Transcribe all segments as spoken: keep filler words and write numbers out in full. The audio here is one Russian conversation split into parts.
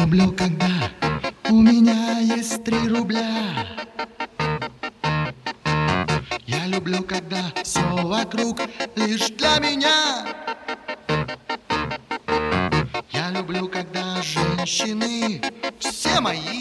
люблю, когда у меня есть три рубля. Я люблю, когда все вокруг лишь для меня. Я люблю, когда женщины все мои.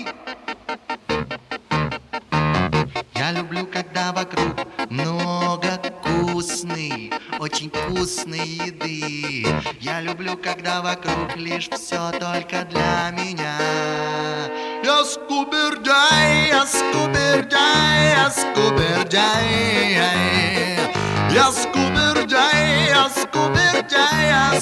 Я люблю, когда вокруг много вкусной, очень вкусной еды. Я люблю, когда вокруг лишь все только для меня. Я скупердяй, я скупердяй, я скупердяй. Я скупердяй, я скупердяй, я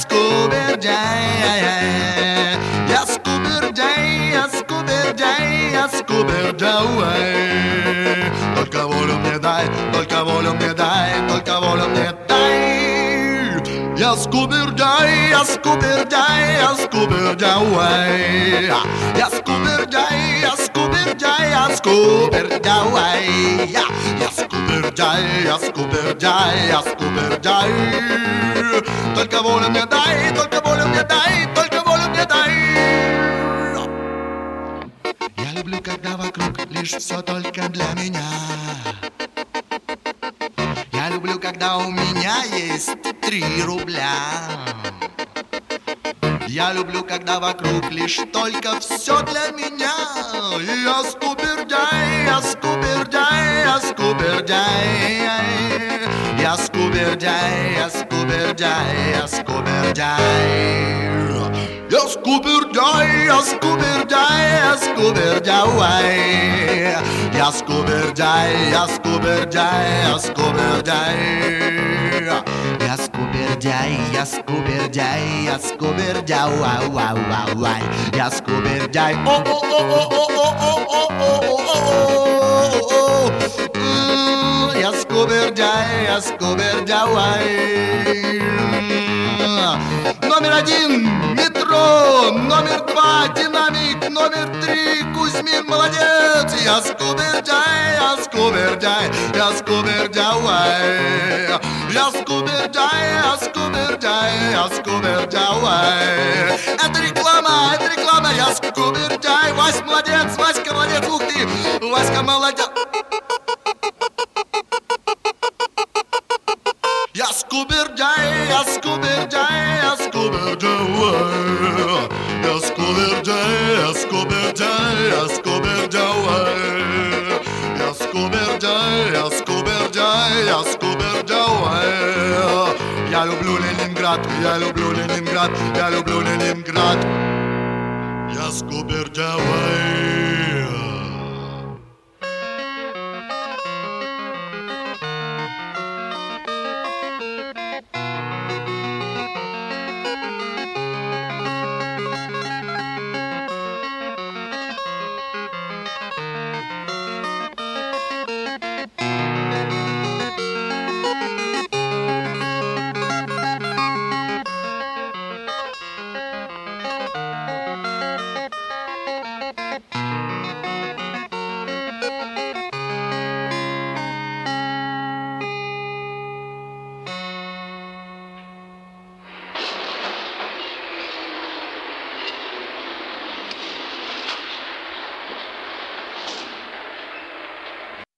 скупердяй. Я скупердяй, я скупердяй, я скупердяй. Только волю мне дай, только волю мне дай, только волю мне дай. Я скупердяй, я скупердяй, я скупердяй. Я скупердяй, я скупердяй, я скупердяй. Я скупердяй, я скупердяй, я скупердяй. Только волю мне дай, только волю мне дай, только волю мне дай. Я люблю, когда вокруг лишь все только для меня. Я люблю, когда у меня есть три рубля. Я люблю, когда вокруг лишь только все для меня. Я скупердяй, я скупердяй, я скупердяй. Я скупердяй, я скупердяй, я скупердяй. Я скупердяй, я скупердяй, я скупердяй. Я скупердяй, я скупердяй, я скупердяй. Я скупердяй, я скупердяй, я скупердяй, вау, вау, вау, вау. Я скупердяй, о, о, о, о, о, о, о, о, о, о. Я скупердяй, я скупердяй. Номер один метро, номер два динамик, номер три Кузьмин молодец. Я скупердяй, я скупердяй, я скупердяй. Я скупердяй, я скупердяй, я скупердяй. Это реклама, это реклама, я скупердяй. Вась молодец, Васька молодец, ух ты, Васька молодец. Я скупердяй, я скупердяй, я скупердяй. Я скупердяй, я скупердяй, я скупердяй. Я скупердяй, я скупердяй, я скупердяй. Я люблю Ленинград, я люблю Ленинград, я люблю Ленинград. Я скупердяй.